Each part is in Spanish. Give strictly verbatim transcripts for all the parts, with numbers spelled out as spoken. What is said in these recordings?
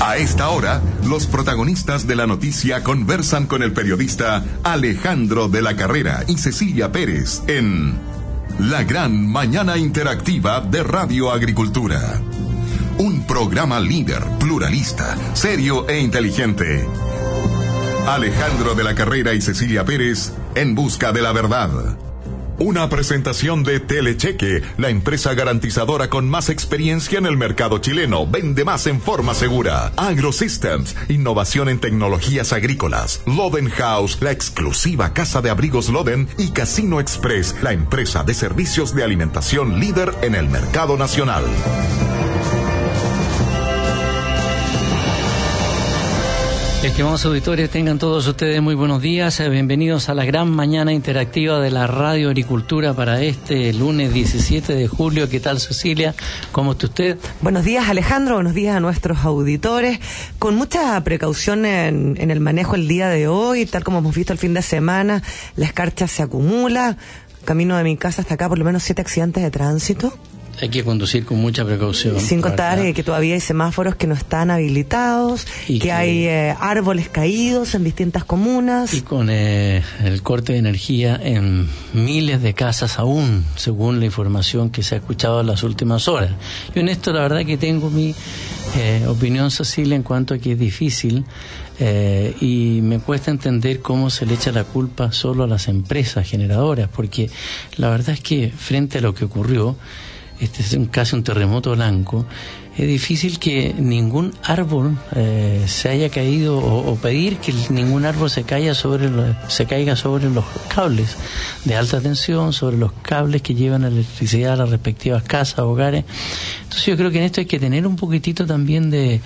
A esta hora, los protagonistas de la noticia conversan con el periodista Alejandro de la Carrera y Cecilia Pérez en La Gran Mañana Interactiva de Radio Agricultura. Un programa líder, pluralista, serio e inteligente. Alejandro de la Carrera y Cecilia Pérez en busca de la verdad. Una presentación de Telecheque, la empresa garantizadora con más experiencia en el mercado chileno. Vende más en forma segura. AgroSystems, innovación en tecnologías agrícolas. Loden House, la exclusiva casa de abrigos Loden. Y Casino Express, la empresa de servicios de alimentación líder en el mercado nacional. Estimados auditores, tengan todos ustedes muy buenos días. Bienvenidos a la gran mañana interactiva de la Radio Agricultura para este lunes diecisiete de julio. ¿Qué tal, Cecilia? ¿Cómo está usted? Buenos días, Alejandro. Buenos días a nuestros auditores. Con mucha precaución en, en el manejo el día de hoy, tal como hemos visto el fin de semana, la escarcha se acumula. Camino de mi casa hasta acá, por lo menos siete accidentes de tránsito. Hay que conducir con mucha precaución. Sin contar eh, que todavía hay semáforos que no están habilitados, y que, que hay eh, árboles caídos en distintas comunas. Y con eh, el corte de energía en miles de casas aún, según la información que se ha escuchado en las últimas horas. Yo en esto la verdad que tengo mi eh, opinión, Cecilia, en cuanto a que es difícil eh, y me cuesta entender cómo se le echa la culpa solo a las empresas generadoras, porque la verdad es que frente a lo que ocurrió, este es un, casi un terremoto blanco, es difícil que ningún árbol eh, se haya caído o, o pedir que ningún árbol se caiga sobre los, se caiga sobre los cables de alta tensión, sobre los cables que llevan electricidad a las respectivas casas, hogares. Entonces yo creo que en esto hay que tener un poquitito también de,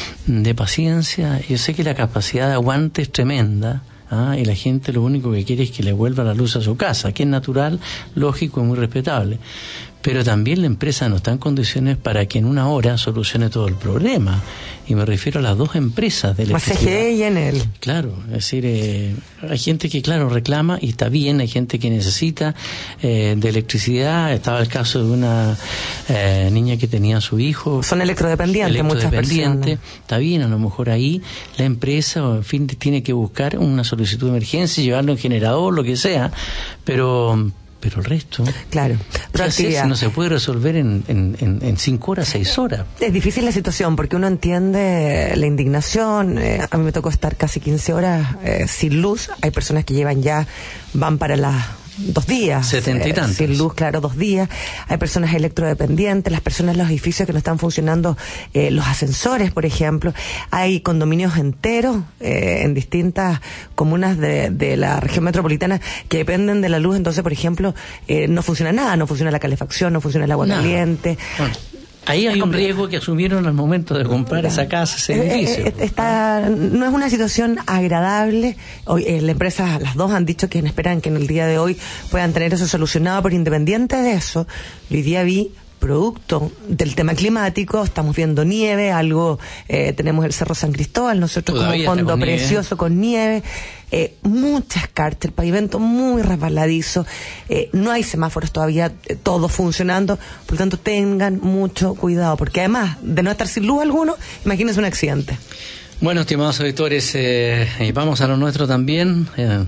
de paciencia. Yo sé que la capacidad de aguante es tremenda. Ah, y la gente lo único que quiere es que le vuelva la luz a su casa, que es natural, lógico y muy respetable. Pero también la empresa no está en condiciones para que en una hora solucione todo el problema. Y me refiero a las dos empresas de electricidad. C G E y Enel. Claro, es decir, eh, hay gente que, claro, reclama y está bien, hay gente que necesita eh, de electricidad. Estaba el caso de una eh, niña que tenía a su hijo. Son electrodependientes, electrodependiente, muchas personas. Está bien, a lo mejor ahí la empresa, en fin, tiene que buscar una solicitud de emergencia, llevarlo en generador, lo que sea, pero... Pero el resto, claro, proactividad. No se puede resolver en, en, en, en cinco horas, seis horas. Es difícil la situación porque uno entiende la indignación. Eh, a mí me tocó estar casi quince horas eh, sin luz. Hay personas que llevan ya, van para las dos días. Setenta y eh, tantos. Sin luz, claro, dos días. Hay personas electrodependientes, las personas en los edificios que no están funcionando, eh, los ascensores, por ejemplo. Hay condominios enteros eh, en distintas comunas de, de la región metropolitana que dependen de la luz. Entonces, por ejemplo, eh, no funciona nada, no funciona la calefacción, no funciona el agua nada. caliente. Bueno. Ahí hay un riesgo que asumieron al momento de comprar esa casa, ese edificio. Está, no es una situación agradable. Hoy, eh, la empresa, las dos han dicho que esperan que en el día de hoy puedan tener eso solucionado, pero independiente de eso, hoy día vi, producto del tema climático, estamos viendo nieve, algo, eh, tenemos el Cerro San Cristóbal, nosotros Todavía como un fondo con precioso nieve. con nieve, eh, muchas cartas, el pavimento muy resbaladizo, eh, no hay semáforos todavía, eh, todo funcionando, por lo tanto tengan mucho cuidado, porque además de no estar sin luz alguno, imagínense un accidente. Bueno, estimados auditores, eh, vamos a lo nuestro también. Eh,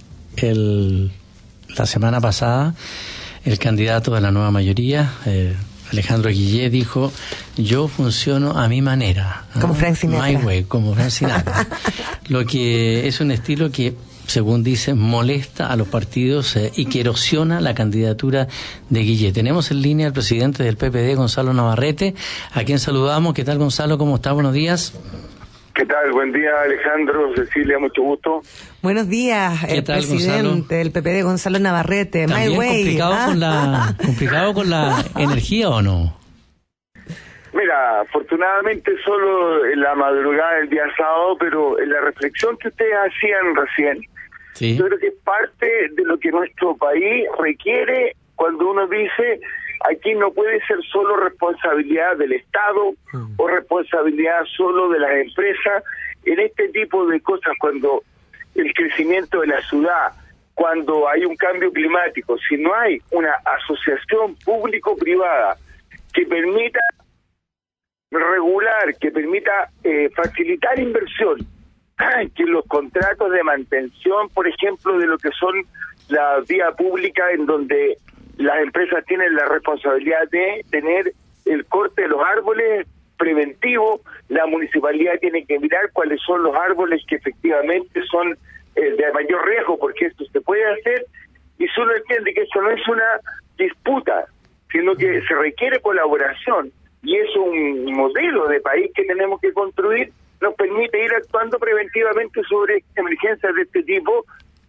el, la semana pasada, el candidato de la nueva mayoría, eh, Alejandro Guillé, dijo: yo funciono a mi manera. Como Frank Sinatra. My way, como Frank Sinatra. Lo que es un estilo que, según dice, molesta a los partidos eh, y que erosiona la candidatura de Guillé. Tenemos en línea al presidente del P P D, Gonzalo Navarrete, a quien saludamos. ¿Qué tal, Gonzalo? ¿Cómo está? Buenos días. ¿Qué tal? Buen día, Alejandro, Cecilia, mucho gusto. Buenos días, el tal, presidente Gonzalo? del P P D, Gonzalo Navarrete. ¿También My way. complicado, ¿ah? con la, complicado con la energía o no? Mira, afortunadamente solo en la madrugada del día sábado, pero en la reflexión que ustedes hacían recién, Sí. yo creo que es parte de lo que nuestro país requiere cuando uno dice: aquí no puede ser solo responsabilidad del Estado mm. o responsabilidad solo de las empresas en este tipo de cosas, cuando el crecimiento de la ciudad, cuando hay un cambio climático, si no hay una asociación público-privada que permita regular que permita eh, facilitar inversión, que los contratos de mantención, por ejemplo, de lo que son la vía pública, en donde las empresas tienen la responsabilidad de tener el corte de los árboles preventivo, la municipalidad tiene que mirar cuáles son los árboles que efectivamente son eh, de mayor riesgo, porque esto se puede hacer, y si uno entiende que esto no es una disputa, sino que se requiere colaboración, y es un modelo de país que tenemos que construir, nos permite ir actuando preventivamente sobre emergencias de este tipo,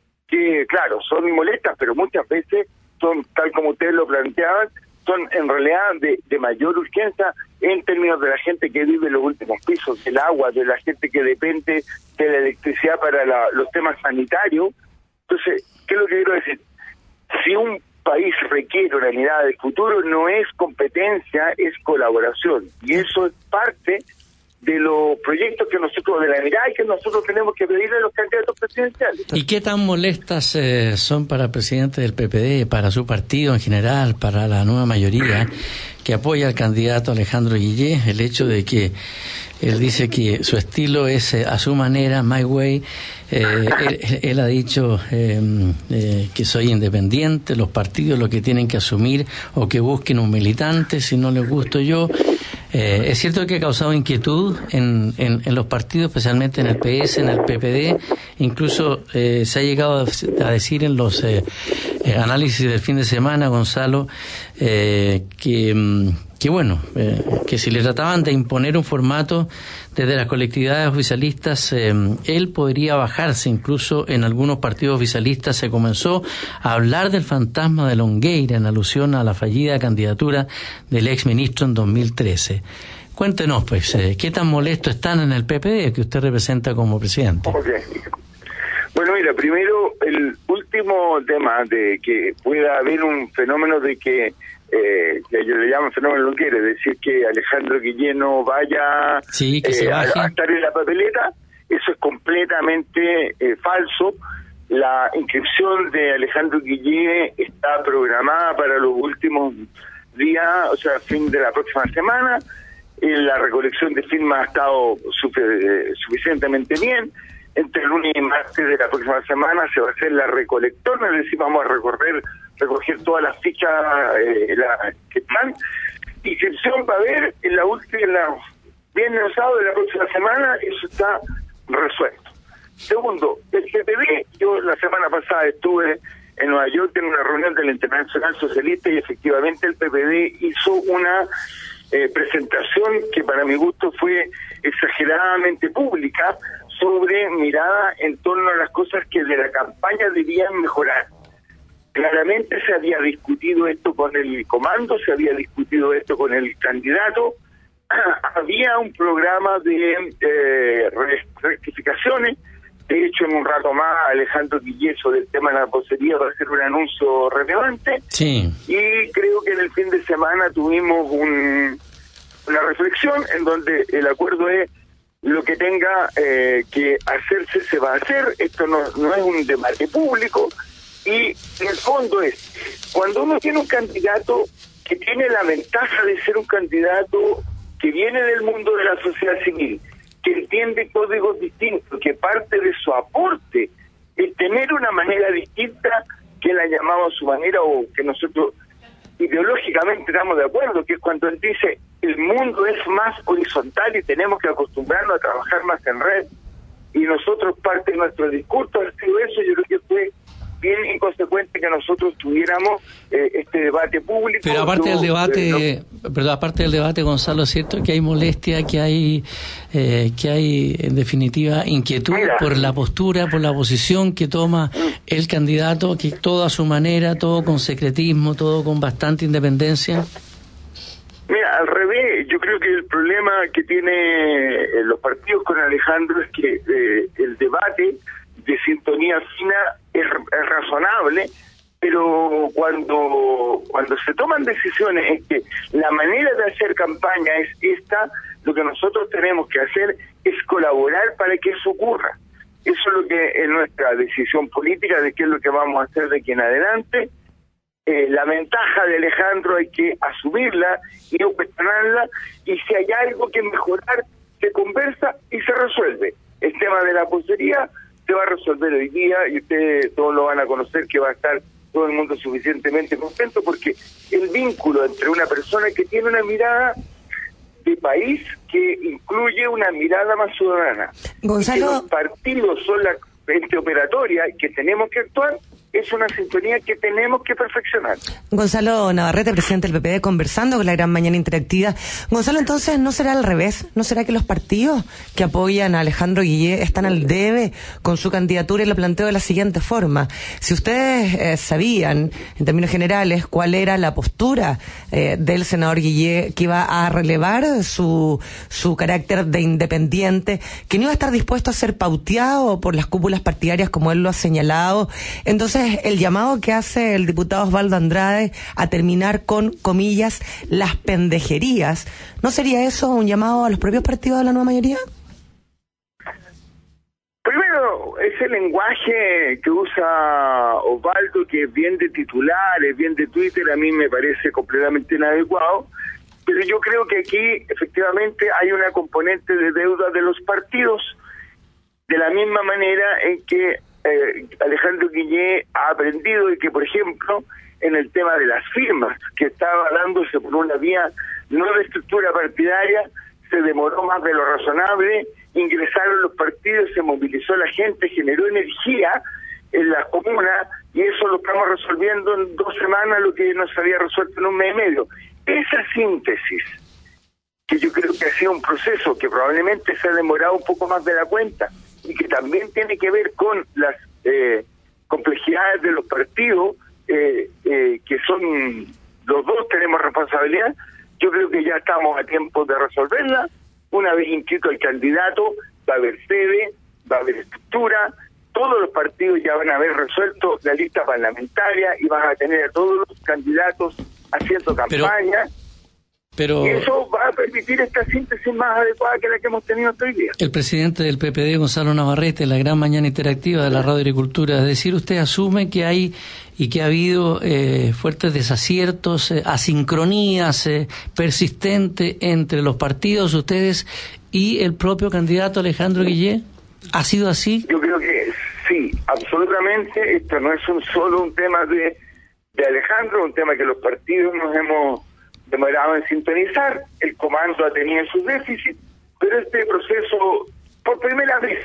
que claro, son molestas, pero muchas veces son, tal como ustedes lo planteaban, son en realidad de, de mayor urgencia en términos de la gente que vive en los últimos pisos, del agua, de la gente que depende de la electricidad para la, los temas sanitarios. Entonces, ¿qué es lo que quiero decir? Si un país requiere una mirada del futuro, no es competencia, es colaboración. Y eso es parte de los proyectos que nosotros, de la mirada que nosotros tenemos que pedirle a los candidatos presidenciales. ¿Y qué tan molestas eh, son para el presidente del P P D, para su partido en general, para la nueva mayoría que apoya al candidato Alejandro Guillé, el hecho de que él dice que su estilo es eh, a su manera, my way? Eh, él, él ha dicho eh, eh, que soy independiente, los partidos lo que tienen que asumir o que busquen un militante, si no les gusto yo. Eh, es cierto que ha causado inquietud en, en, en los partidos, especialmente en el P S, en el P P D. Incluso eh, se ha llegado a decir en los eh, eh, análisis del fin de semana, Gonzalo, eh, que, que bueno, eh, que si le trataban de imponer un formato desde las colectividades oficialistas, eh, él podría bajarse. Incluso en algunos partidos oficialistas se comenzó a hablar del fantasma de Longueira en alusión a la fallida candidatura del ex ministro en dos mil trece. Cuéntenos, pues, eh, ¿qué tan molestos están en el P P D que usted representa como presidente? Okay. Bueno, mira, primero el último tema de que pueda haber un fenómeno de que Eh, que yo le llamo fenómeno Longueira, es decir, que Alejandro Guillé no vaya sí, que eh, se baje. a, a estar en la papeleta, eso es completamente eh, falso. La inscripción de Alejandro Guillé está programada para los últimos días, o sea, fin de la próxima semana. Eh, la recolección de firmas ha estado sufe- suficientemente bien. Entre el lunes y martes de la próxima semana se va a hacer la recolectora, es decir, vamos a recorrer recoger todas las fichas eh, la, que están. Inscripción va a haber en la última, en la viernes o sábado de la próxima semana, eso está resuelto. Segundo, el P P D, yo la semana pasada estuve en Nueva York en una reunión de la Internacional Socialista y efectivamente el P P D hizo una eh, presentación que para mi gusto fue exageradamente pública sobre mirada en torno a las cosas que de la campaña debían mejorar. Claramente se había discutido esto con el comando, se había discutido esto con el candidato, había un programa de eh, rectificaciones. De hecho, en un rato más Alejandro Guillé del tema de la vocería va a hacer un anuncio relevante. Sí. Y creo que en el fin de semana tuvimos un, una reflexión en donde el acuerdo es lo que tenga eh, que hacerse se va a hacer. Esto no, no es un debate público. Y en el fondo es, cuando uno tiene un candidato que tiene la ventaja de ser un candidato que viene del mundo de la sociedad civil, que entiende códigos distintos, que parte de su aporte es tener una manera distinta que la llamamos a su manera o que nosotros ideológicamente estamos de acuerdo, que es cuando él dice el mundo es más horizontal y tenemos que acostumbrarnos a trabajar más en red, y nosotros parte de nuestro discurso ha sido eso. Yo creo que fue bien inconsecuente que nosotros tuviéramos eh, este debate público. Pero aparte yo, del debate, eh, no... perdón, aparte del debate, Gonzalo, es cierto que hay molestia, que hay, eh, que hay en definitiva inquietud Mira. por la postura, por la posición que toma el candidato, que todo a su manera, todo con secretismo, todo con bastante independencia. Mira, al revés, yo creo que el problema que tiene los partidos con Alejandro es que eh, el debate de sintonía fina es, es razonable, pero cuando cuando se toman decisiones en que la manera de hacer campaña es esta, lo que nosotros tenemos que hacer es colaborar para que eso ocurra. Eso es lo que es nuestra decisión política de qué es lo que vamos a hacer de aquí en adelante. eh, la ventaja de Alejandro hay que asumirla y no cuestionarla, y si hay algo que mejorar, se conversa y se resuelve. El tema de la vocería se va a resolver hoy día y ustedes todos lo van a conocer, que va a estar todo el mundo suficientemente contento, porque el vínculo entre una persona que tiene una mirada de país que incluye una mirada más ciudadana, Gonzalo, y que los partidos son la ente operatoria y que tenemos que actuar, es una sintonía que tenemos que perfeccionar. Gonzalo Navarrete, presidente del P P D, conversando con la Gran Mañana Interactiva. Gonzalo, entonces, ¿no será al revés? ¿No será que los partidos que apoyan a Alejandro Guillé están al debe con su candidatura? Y lo planteo de la siguiente forma. Si ustedes eh, sabían, en términos generales, cuál era la postura eh, del senador Guillé, que iba a relevar su, su carácter de independiente, que no iba a estar dispuesto a ser pauteado por las cúpulas partidarias, como él lo ha señalado, entonces el llamado que hace el diputado Osvaldo Andrade a terminar con, comillas, las pendejerías, ¿no sería eso un llamado a los propios partidos de la nueva mayoría? Primero, ese lenguaje que usa Osvaldo, que es bien de titular, es bien de Twitter, a mí me parece completamente inadecuado, pero yo creo que aquí efectivamente hay una componente de deuda de los partidos, de la misma manera en que Eh, Alejandro Guillé ha aprendido y que, por ejemplo, en el tema de las firmas, que estaba dándose por una vía no de estructura partidaria, se demoró más de lo razonable, ingresaron los partidos, se movilizó la gente, generó energía en las comunas, y eso lo estamos resolviendo en dos semanas, lo que no se había resuelto en un mes y medio. Esa síntesis, que yo creo que ha sido un proceso que probablemente se ha demorado un poco más de la cuenta, y que también tiene que ver con las eh, complejidades de los partidos, eh, eh, que son, los dos tenemos responsabilidad. Yo creo que ya estamos a tiempo de resolverla. Una vez inscrito el candidato, va a haber sede, va a haber estructura, todos los partidos ya van a haber resuelto la lista parlamentaria y van a tener a todos los candidatos haciendo campaña. Pero... Pero y eso va a permitir esta síntesis más adecuada que la que hemos tenido hasta hoy día. El presidente del P P D, Gonzalo Navarrete, la Gran Mañana Interactiva de la Radio Agricultura, es decir, usted asume que hay y que ha habido eh, fuertes desaciertos, eh, asincronías eh, persistentes entre los partidos, ustedes y el propio candidato Alejandro Guillé. ¿Ha sido así? Yo creo que sí, absolutamente. Esto no es un solo un tema de, de Alejandro, un tema que los partidos nos hemos demorado en sintonizar. El comando ha tenido sus déficits, pero este proceso, por primera vez,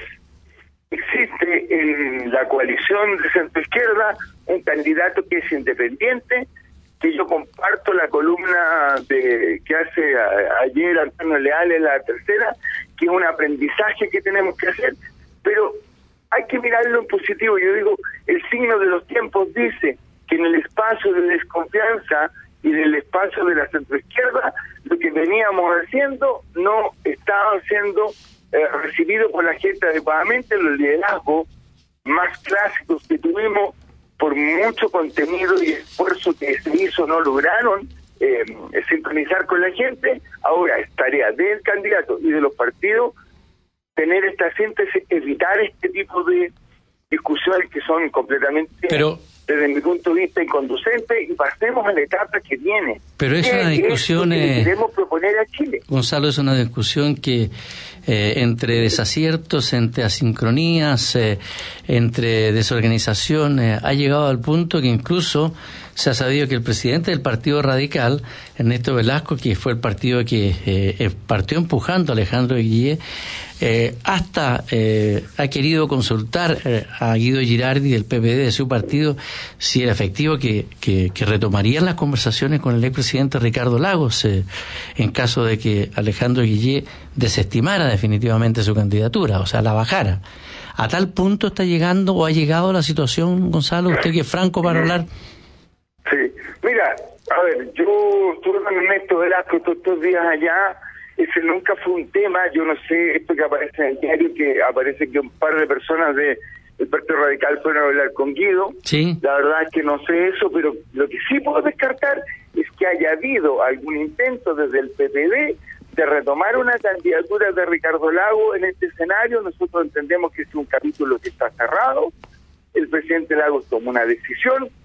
existe en la coalición de centro-izquierda un candidato que es independiente, que yo comparto la columna de que hace a, ayer Antonio Leal en La Tercera, que es un aprendizaje que tenemos que hacer, pero hay que mirarlo en positivo. Yo digo, el signo de los tiempos dice que en el espacio de desconfianza y del espacio de la centroizquierda, lo que veníamos haciendo no estaba siendo eh, recibido por la gente adecuadamente. Los liderazgos más clásicos que tuvimos, por mucho contenido y esfuerzo que se hizo, no lograron eh, sincronizar con la gente. Ahora es tarea del candidato y de los partidos tener esta síntesis, evitar este tipo de discusiones que son completamente... Pero... desde mi punto de vista inconducente, y pasemos a la etapa que viene. Pero es una discusión... Es que queremos proponer a Chile. Gonzalo, es una discusión que eh, entre desaciertos, entre asincronías, eh, entre desorganización, eh, ha llegado al punto que incluso se ha sabido que el presidente del Partido Radical, Ernesto Velasco, que fue el partido que eh, partió empujando a Alejandro Guillé, eh, hasta eh, ha querido consultar eh, a Guido Girardi del P P D de su partido si era efectivo que, que, que retomarían las conversaciones con el expresidente Ricardo Lagos eh, en caso de que Alejandro Guillé desestimara definitivamente su candidatura, o sea, la bajara. ¿A tal punto está llegando o ha llegado la situación, Gonzalo, usted que es franco para hablar? Sí, mira, a ver, yo estuve con Ernesto Velasco todos estos días allá, ese nunca fue un tema. Yo no sé, esto que aparece en el diario, que aparece que un par de personas de el Partido Radical fueron a hablar con Guido. Sí. La verdad es que no sé eso, pero lo que sí puedo descartar es que haya habido algún intento desde el P P D de retomar una candidatura de Ricardo Lagos en este escenario. Nosotros entendemos que es un capítulo que está cerrado. El presidente Lagos tomó una decisión.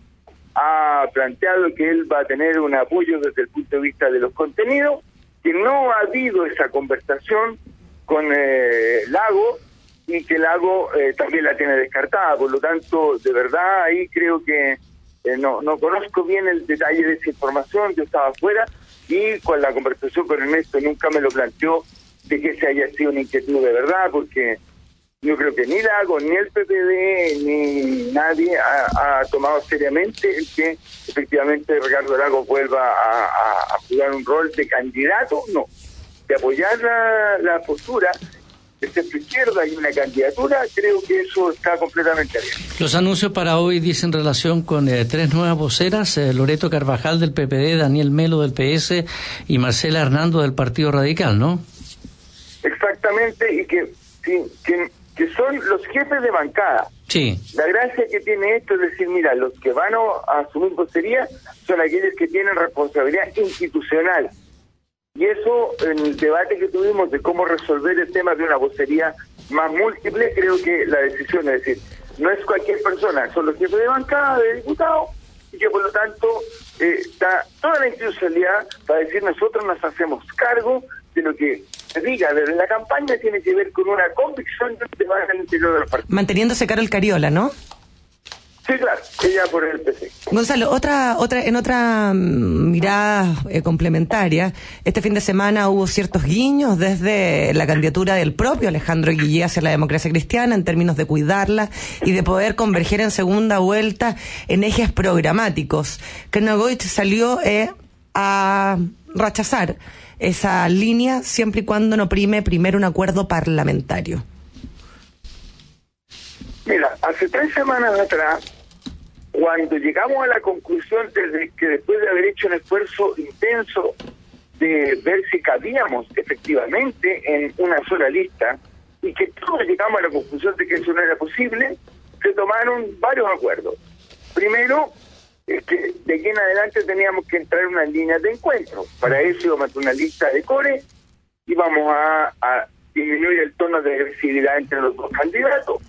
ha planteado que él va a tener un apoyo desde el punto de vista de los contenidos, que no ha habido esa conversación con eh, Lago, y que Lago eh, también la tiene descartada. Por lo tanto, de verdad, ahí creo que eh, no no conozco bien el detalle de esa información, yo estaba afuera, y con la conversación con Ernesto nunca me lo planteó de que ese haya sido una inquietud de verdad, porque yo creo que ni Lago, ni el P P D, ni nadie ha, ha tomado seriamente el que efectivamente Ricardo Lago vuelva a, a, a jugar un rol de candidato, no, de apoyar la, la postura de centro izquierda y una candidatura. Creo que eso está completamente bien. Los anuncios para hoy dicen relación con eh, tres nuevas voceras, eh, Loreto Carvajal del P P D, Daniel Melo del P S y Marcela Hernando del Partido Radical, ¿no? Exactamente, y que, sí, que, que son los jefes de bancada. Sí. La gracia que tiene esto es decir, mira, los que van a asumir vocería son aquellos que tienen responsabilidad institucional. Y eso, en el debate que tuvimos de cómo resolver el tema de una vocería más múltiple, creo que la decisión es decir, no es cualquier persona, son los jefes de bancada, de diputados, y que por lo tanto eh, está toda la institucionalidad para decir nosotros nos hacemos cargo de lo que se diga desde la campaña, tiene que ver con una convicción de que va al interior del partido. Manteniéndose caro el Cariola, ¿no? Sí, claro, ella por el P C. Gonzalo, otra, otra, en otra mirada eh, complementaria, este fin de semana hubo ciertos guiños desde la candidatura del propio Alejandro Guillé hacia la democracia cristiana en términos de cuidarla y de poder converger en segunda vuelta en ejes programáticos. Kernagoich salió eh, a rechazar esa línea siempre y cuando no prime primero un acuerdo parlamentario. Mira, hace tres semanas atrás, cuando llegamos a la conclusión de que después de haber hecho un esfuerzo intenso de ver si cabíamos efectivamente en una sola lista, y que todos llegamos a la conclusión de que eso no era posible, se tomaron varios acuerdos. Primero, es que de aquí en adelante teníamos que entrar en una línea de encuentro. Para eso íbamos a hacer una lista de core, íbamos a, a disminuir el tono de agresividad entre los dos candidatos,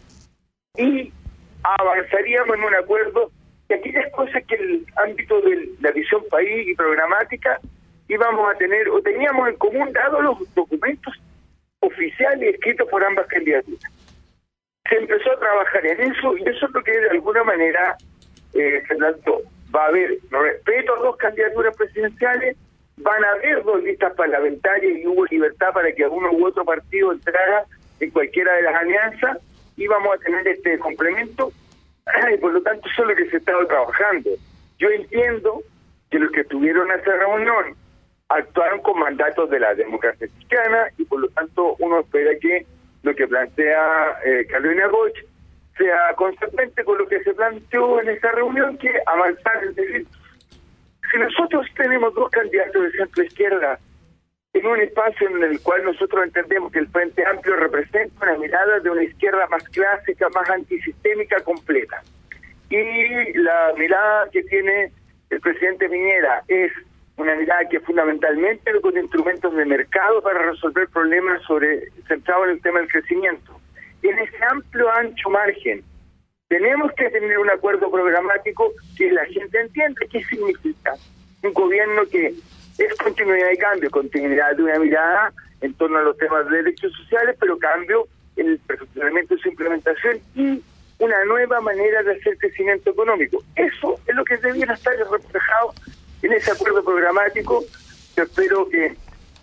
y avanzaríamos en un acuerdo de aquellas cosas que el ámbito de la visión país y programática íbamos a tener, o teníamos en común, dados los documentos oficiales escritos por ambas candidaturas. Se empezó a trabajar en eso, y eso es lo que de alguna manera, eh, Fernando, va a haber respeto a dos candidaturas presidenciales, van a haber dos listas parlamentarias, y hubo libertad para que uno u otro partido entrara en cualquiera de las alianzas, y vamos a tener este complemento, y por lo tanto eso es lo que se ha estado trabajando. Yo entiendo que los que estuvieron en esa reunión actuaron con mandatos de la democracia cristiana, y por lo tanto uno espera que lo que plantea eh, Carolina Goich sea consecuente con lo que se planteó en esa reunión, que avanzar, es decir, si nosotros tenemos dos candidatos de centro izquierda en un espacio en el cual nosotros entendemos que el Frente Amplio representa una mirada de una izquierda más clásica, más antisistémica, completa, y la mirada que tiene el presidente Piñera es una mirada que fundamentalmente con instrumentos de mercado para resolver problemas sobre centrados en el tema del crecimiento. En ese amplio, ancho margen, tenemos que tener un acuerdo programático que la gente entienda qué significa un gobierno que es continuidad y cambio, continuidad de una mirada en torno a los temas de derechos sociales, pero cambio en el perfeccionamiento de su implementación y una nueva manera de hacer crecimiento económico. Eso es lo que debiera estar reflejado en ese acuerdo programático. Yo espero que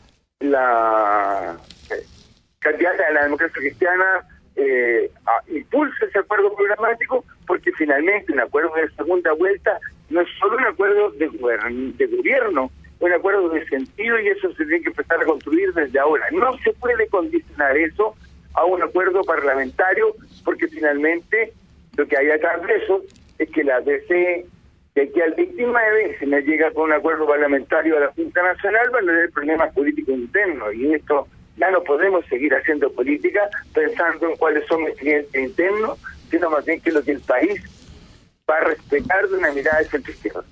la eh, candidata de la democracia cristiana eh, a, impulse ese acuerdo programático, porque finalmente un acuerdo de segunda vuelta no es solo un acuerdo de, gobierno, de gobierno, un acuerdo de sentido, y eso se tiene que empezar a construir desde ahora. No se puede condicionar eso a un acuerdo parlamentario, porque finalmente lo que hay atrás de eso es que la D C, de aquí al veintinueve, si no llega con un acuerdo parlamentario a la Junta Nacional, van a tener problemas políticos internos, y esto ya no podemos seguir haciendo política pensando en cuáles son los clientes internos, sino más bien que lo que el país va a respetar de una mirada de centro izquierda.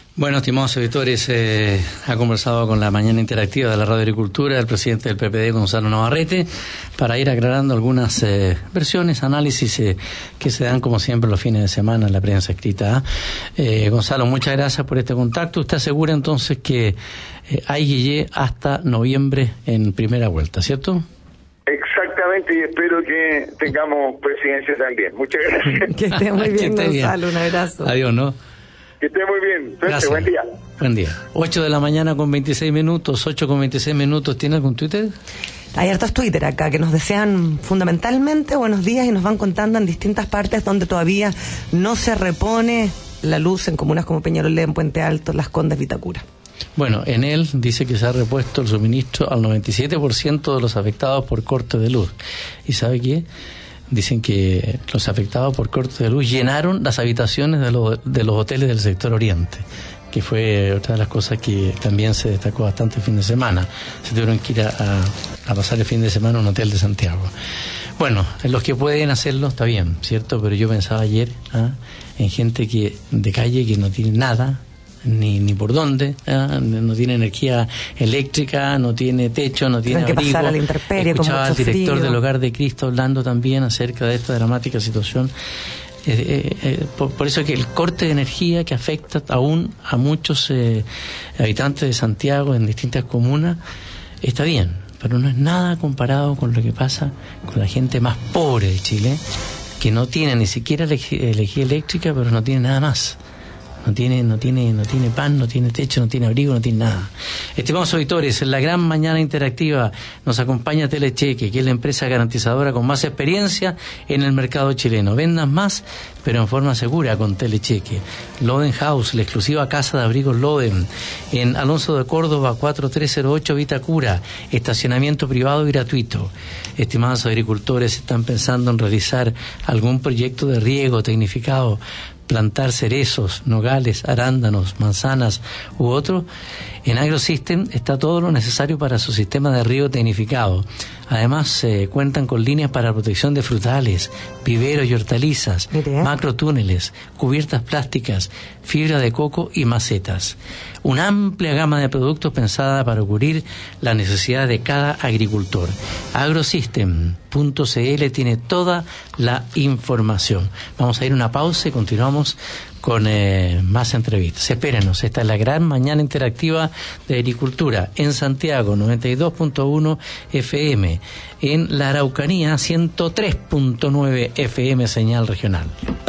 Bueno, estimados auditores, eh, ha conversado con la Mañana Interactiva de la Radio Agricultura el presidente del P P D, Gonzalo Navarrete, para ir aclarando algunas eh, versiones, análisis eh, que se dan como siempre los fines de semana en la prensa escrita. Eh, Gonzalo, muchas gracias por este contacto. ¿Usted asegura entonces que eh, hay Guille hasta noviembre en primera vuelta, cierto? Exactamente, y espero que tengamos presidencia también. Muchas gracias. Que esté muy bien, Gonzalo, bien. Un abrazo. Adiós, ¿no? Que esté muy bien. Gracias. Buen día. Buen día. ocho de la mañana con veintiséis minutos, ocho con veintiséis minutos. ¿Tiene algún Twitter? Hay hartos Twitter acá que nos desean fundamentalmente buenos días y nos van contando en distintas partes donde todavía no se repone la luz en comunas como Peñarolén, Puente Alto, Las Condes, Vitacura. Bueno, en él dice que se ha repuesto el suministro al noventa y siete por ciento de los afectados por corte de luz. ¿Y sabe qué? Dicen que los afectados por corte de luz llenaron las habitaciones de los, de los hoteles del sector oriente, que fue otra de las cosas que también se destacó bastante el fin de semana. Se tuvieron que ir a, a, a pasar el fin de semana a un hotel de Santiago. Bueno, los que pueden hacerlo está bien, ¿cierto? Pero yo pensaba ayer ¿ah? en gente que de calle que no tiene nada, ni ni por dónde, ¿eh? No tiene energía eléctrica, no tiene techo, no tiene Tienen que abrigo. pasar a la intemperie, Escuchaba con al mucho director frío. del Hogar de Cristo hablando también acerca de esta dramática situación. Eh, eh, eh, por, por eso que el corte de energía que afecta aún a muchos eh, habitantes de Santiago en distintas comunas está bien, pero no es nada comparado con lo que pasa con la gente más pobre de Chile, que no tiene ni siquiera energía eléctrica, pero no tiene nada más. No tiene, no tiene, no tiene pan, no tiene techo, no tiene abrigo, no tiene nada. Estimados auditores, en la gran mañana interactiva nos acompaña Telecheque, que es la empresa garantizadora con más experiencia en el mercado chileno. Vendan más, pero en forma segura con Telecheque. Loden House, la exclusiva casa de abrigos Loden, en Alonso de Córdoba, cuatro tres cero ocho Vitacura, estacionamiento privado y gratuito. Estimados agricultores, están pensando en realizar algún proyecto de riego tecnificado, plantar cerezos, nogales, arándanos, manzanas u otro. En AgroSystem está todo lo necesario para su sistema de riego tecnificado. Además, eh, cuentan con líneas para protección de frutales, viveros y hortalizas, Mire. macrotúneles, cubiertas plásticas, fibra de coco y macetas. Una amplia gama de productos pensada para cubrir las necesidades de cada agricultor. agrosystem punto c l tiene toda la información. Vamos a ir a una pausa y continuamos con eh, más entrevistas. Espérenos, esta es la gran mañana interactiva de agricultura en Santiago, noventa y dos punto uno F M, en la Araucanía, ciento tres punto nueve F M, señal regional.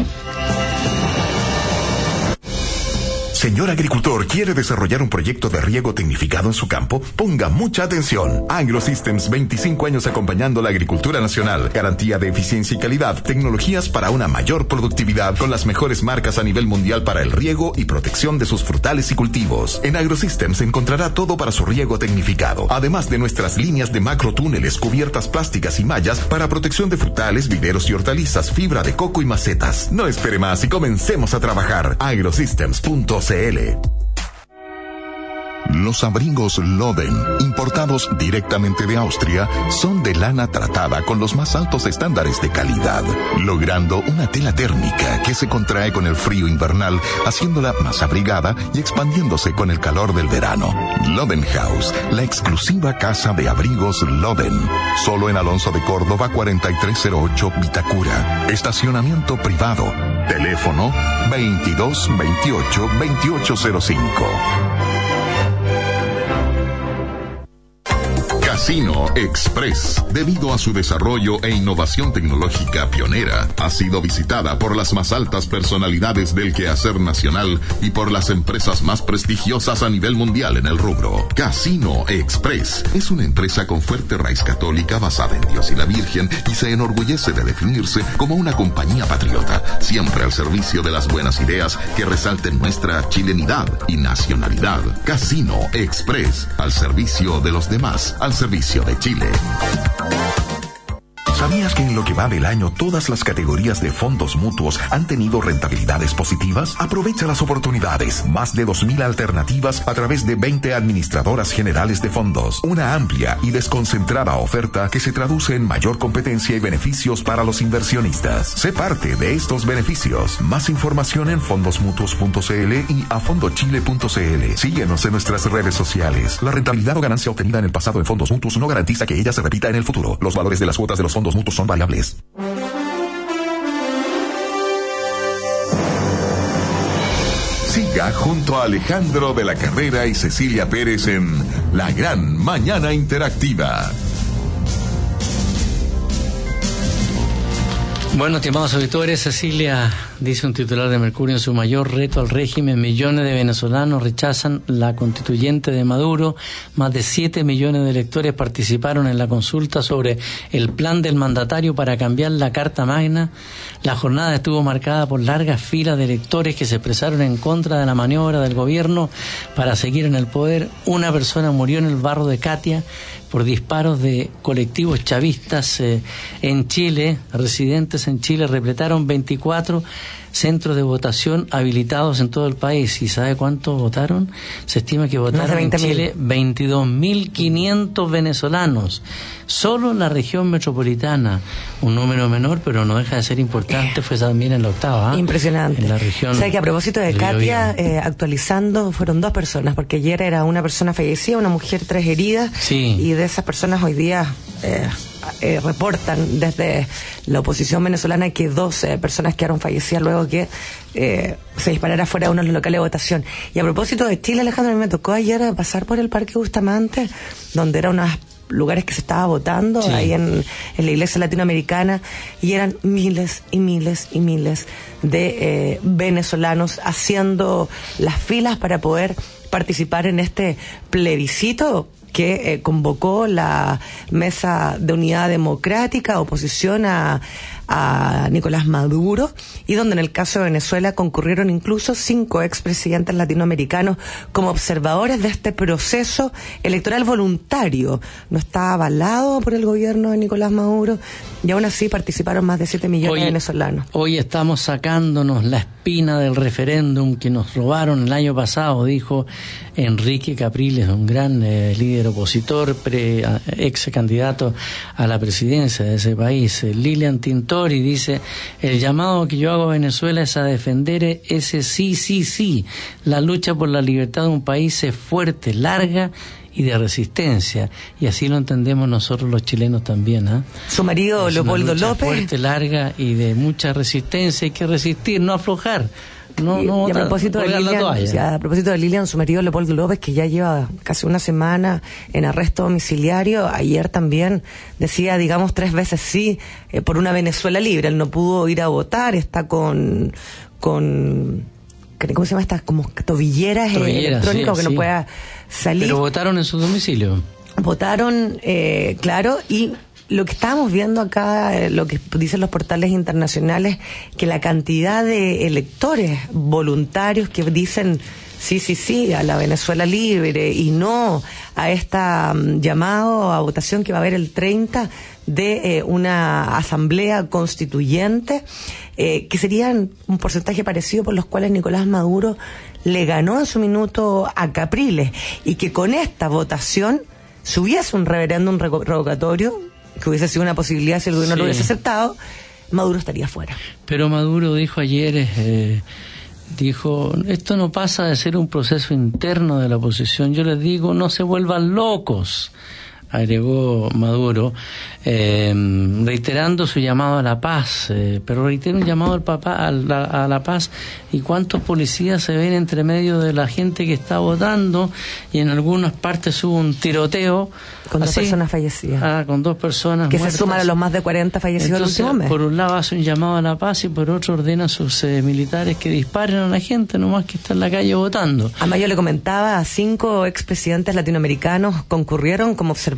Señor agricultor, ¿quiere desarrollar un proyecto de riego tecnificado en su campo? Ponga mucha atención. AgroSystems, veinticinco años acompañando la agricultura nacional. Garantía de eficiencia y calidad. Tecnologías para una mayor productividad con las mejores marcas a nivel mundial para el riego y protección de sus frutales y cultivos. En AgroSystems encontrará todo para su riego tecnificado. Además de nuestras líneas de macrotúneles, cubiertas plásticas y mallas para protección de frutales, viveros y hortalizas, fibra de coco y macetas. No espere más y comencemos a trabajar. agrosystems punto c l. Los abrigos Loden, importados directamente de Austria, son de lana tratada con los más altos estándares de calidad, logrando una tela térmica que se contrae con el frío invernal, haciéndola más abrigada y expandiéndose con el calor del verano. Loden House, la exclusiva casa de abrigos Loden, solo en Alonso de Córdoba, cuarenta y tres cero ocho Vitacura. Estacionamiento privado. Teléfono veintidós veintiocho veintiocho cero cinco. Casino Express, debido a su desarrollo e innovación tecnológica pionera, ha sido visitada por las más altas personalidades del quehacer nacional y por las empresas más prestigiosas a nivel mundial en el rubro. Casino Express es una empresa con fuerte raíz católica basada en Dios y la Virgen y se enorgullece de definirse como una compañía patriota, siempre al servicio de las buenas ideas que resalten nuestra chilenidad y nacionalidad. Casino Express, al servicio de los demás, al servicio de Chile. ¿Sabías que en lo que va del año todas las categorías de fondos mutuos han tenido rentabilidades positivas? Aprovecha las oportunidades. Más de dos mil alternativas a través de veinte administradoras generales de fondos. Una amplia y desconcentrada oferta que se traduce en mayor competencia y beneficios para los inversionistas. Sé parte de estos beneficios. Más información en fondosmutuos punto c l y a fondochile punto c l. Síguenos en nuestras redes sociales. La rentabilidad o ganancia obtenida en el pasado en fondos mutuos no garantiza que ella se repita en el futuro. Los valores de las cuotas de los fondos mutuos son variables. Siga junto a Alejandro de la Carrera y Cecilia Pérez en La Gran Mañana Interactiva. Bueno, estimados auditores, Cecilia, dice un titular de Mercurio, en su mayor reto al régimen, millones de venezolanos rechazan la constituyente de Maduro. Más de siete millones de electores participaron en la consulta sobre el plan del mandatario para cambiar la Carta Magna. La jornada estuvo marcada por largas filas de electores que se expresaron en contra de la maniobra del gobierno para seguir en el poder. Una persona murió en el barrio de Katia por disparos de colectivos chavistas eh, en Chile. Residentes en Chile repletaron veinticuatro centros de votación habilitados en todo el país. ¿Y sabe cuántos votaron? Se estima que votaron en Chile veintidós mil quinientos venezolanos. Solo en la región metropolitana, un número menor, pero no deja de ser importante, fue también en la octava. ¿eh? Impresionante. En la región. O sea que a propósito de Katia, eh, actualizando, fueron dos personas, porque ayer era una persona fallecida, una mujer, tres heridas, sí. Y de esas personas hoy día eh, eh, reportan desde la oposición venezolana que doce personas quedaron fallecidas luego que eh, se disparara fuera de unos locales de votación. Y a propósito de Chile, Alejandro, a mí me tocó ayer pasar por el Parque Bustamante, donde eran unos lugares que se estaba votando, sí. Ahí en, en la iglesia latinoamericana, y eran miles y miles y miles de eh, venezolanos haciendo las filas para poder participar en este plebiscito que eh, convocó la Mesa de Unidad Democrática, oposición a, a Nicolás Maduro, y donde en el caso de Venezuela concurrieron incluso cinco expresidentes latinoamericanos como observadores de este proceso electoral voluntario. No está avalado por el gobierno de Nicolás Maduro, y aún así participaron más de siete millones hoy, de venezolanos. Hoy estamos sacándonos la espina del referéndum que nos robaron el año pasado, dijo Enrique Capriles, un gran eh, líder opositor, pre, ex candidato a la presidencia de ese país. Lilian Tintori dice: el llamado que yo hago a Venezuela es a defender ese sí, sí, sí. La lucha por la libertad de un país es fuerte, larga y de resistencia, y así lo entendemos nosotros los chilenos también. ¿eh? Su marido es Leopoldo López. Fuerte, larga y de mucha resistencia. Hay que resistir, no aflojar. No, y, no, y a, propósito de Lilian, ya, a propósito de Lilian, su marido Leopoldo López, que ya lleva casi una semana en arresto domiciliario, ayer también decía, digamos, tres veces sí eh, por una Venezuela libre. Él no pudo ir a votar, está con con ¿cómo se llama? Estas como tobilleras, tobilleras electrónicas, sí, que sí. No pueda salir. Pero votaron en su domicilio. Votaron, eh, claro, y lo que estábamos viendo acá, eh, lo que dicen los portales internacionales, que la cantidad de electores voluntarios que dicen sí, sí, sí a la Venezuela libre y no a esta um, llamado a votación que va a haber el treinta de eh, una asamblea constituyente, eh, que serían un porcentaje parecido por los cuales Nicolás Maduro le ganó en su minuto a Capriles, y que con esta votación, si hubiese un referéndum revocatorio, que hubiese sido una posibilidad si el gobierno sí. lo hubiese aceptado, Maduro estaría fuera. Pero Maduro dijo ayer, eh, dijo, esto no pasa de ser un proceso interno de la oposición. Yo les digo, no se vuelvan locos, agregó Maduro, eh, reiterando su llamado a la paz, eh, pero reitera un llamado al papá, a, la, a la paz. ¿Y cuántos policías se ven entre medio de la gente que está votando? Y en algunas partes hubo un tiroteo. Con así, dos personas fallecidas. Ah, con dos personas que muertas. Se suman a los más de cuarenta fallecidos Entonces, el último mes. Por un lado hace un llamado a la paz y por otro ordena a sus eh, militares que disparen a la gente nomás que está en la calle votando. Además, yo le comentaba, a cinco expresidentes latinoamericanos concurrieron como observadores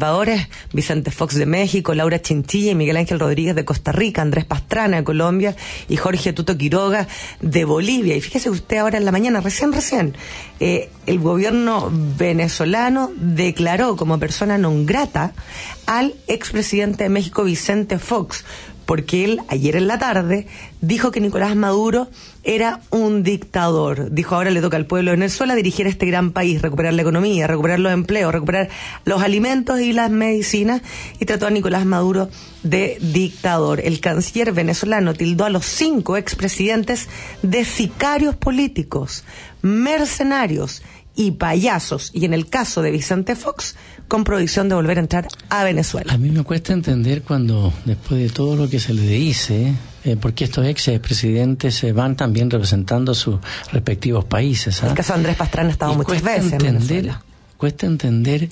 observadores, Vicente Fox de México, Laura Chinchilla y Miguel Ángel Rodríguez de Costa Rica, Andrés Pastrana de Colombia y Jorge Tuto Quiroga de Bolivia. Y fíjese usted ahora en la mañana, recién, recién, eh, el gobierno venezolano declaró como persona non grata al expresidente de México, Vicente Fox, porque él ayer en la tarde dijo que Nicolás Maduro era un dictador. Dijo, ahora le toca al pueblo de Venezuela dirigir este gran país, recuperar la economía, recuperar los empleos, recuperar los alimentos y las medicinas, y trató a Nicolás Maduro de dictador. El canciller venezolano tildó a los cinco expresidentes de sicarios políticos, mercenarios y payasos, y en el caso de Vicente Fox, con prohibición de volver a entrar a Venezuela. A mí me cuesta entender cuando, después de todo lo que se le dice, eh, porque estos ex presidentes se van también representando a sus respectivos países. ¿eh? El caso de Andrés Pastrana ha estado muchas veces entender, en Venezuela. Cuesta entender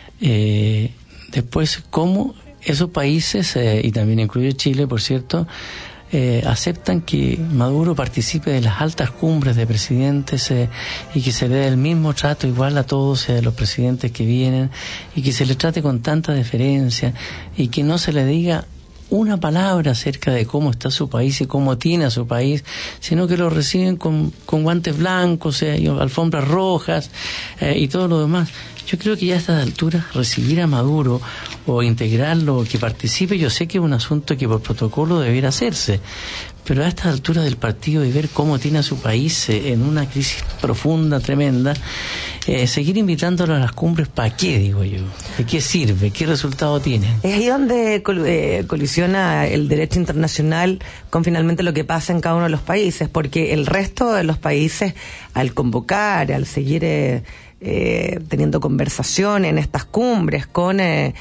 eh, después cómo esos países, eh, y también incluye Chile, por cierto, Eh, aceptan que Maduro participe de las altas cumbres de presidentes eh, y que se le dé el mismo trato igual a todos eh, los presidentes que vienen, y que se le trate con tanta deferencia y que no se le diga una palabra acerca de cómo está su país y cómo tiene a su país, sino que lo reciben con, con guantes blancos, eh, y alfombras rojas eh, y todo lo demás. Yo creo que ya a estas alturas recibir a Maduro o integrarlo, que participe, yo sé que es un asunto que por protocolo debiera hacerse, pero a estas alturas del partido y ver cómo tiene a su país eh, en una crisis profunda, tremenda, eh, seguir invitándolo a las cumbres, ¿para qué, digo yo? ¿De qué sirve? ¿Qué resultado tiene? Es ahí donde col- eh, colisiona el derecho internacional con finalmente lo que pasa en cada uno de los países, porque el resto de los países, al convocar, al seguir eh, eh, teniendo conversación en estas cumbres con eh,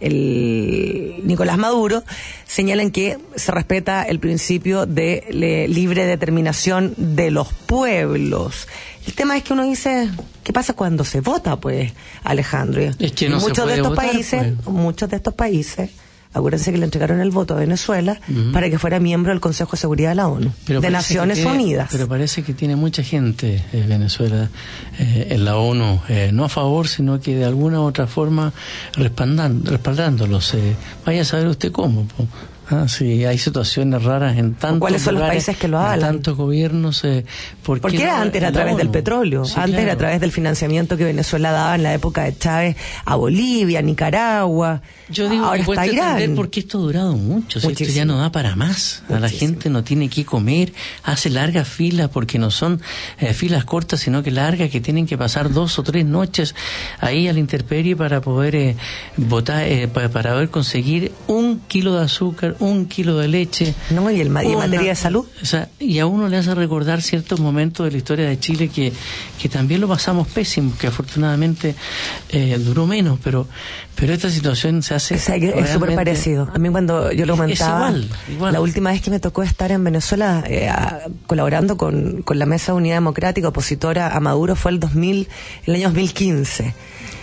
el Nicolás Maduro, señalan que se respeta el principio de le, libre determinación de los pueblos. El tema es que uno dice, ¿qué pasa cuando se vota, pues, Alejandro? Es que no muchos se puede de estos votar, países, pues. muchos de estos países, acuérdense que le entregaron el voto a Venezuela uh-huh. para que fuera miembro del Consejo de Seguridad de la ONU, pero de Naciones tiene, Unidas. Pero parece que tiene mucha gente eh, Venezuela eh, en la ONU, eh, no a favor, sino que de alguna u otra forma respaldan, respaldándolos. Eh. Vaya a saber usted cómo. Po. Ah, sí, hay situaciones raras en tantos ¿Cuáles son lugares, los países que lo hablan? En tantos gobiernos. Eh, ¿por Porque qué era no, antes era a través del petróleo, sí, antes claro. era a través del financiamiento que Venezuela daba en la época de Chávez a Bolivia, a Nicaragua. Yo digo ahora que está cuesta Irán. entender porque esto ha durado mucho, si esto ya no da para más. A la gente no tiene que comer, hace largas filas porque no son eh, filas cortas, sino que largas, que tienen que pasar dos o tres noches ahí a la intemperie para poder eh, votar, eh, para, para poder conseguir un kilo de azúcar, un kilo de leche. No, y el y en materia de salud. O sea, y a uno le hace recordar ciertos momentos de la historia de Chile que, que también lo pasamos pésimo, que afortunadamente eh, duró menos, pero pero esta situación se hace... O sea, es súper parecido. A mí cuando yo lo comentaba, es igual, igual. La última vez que me tocó estar en Venezuela eh, a, colaborando con, con la Mesa de Unidad Democrática opositora a Maduro fue el dos mil, el año dos mil quince.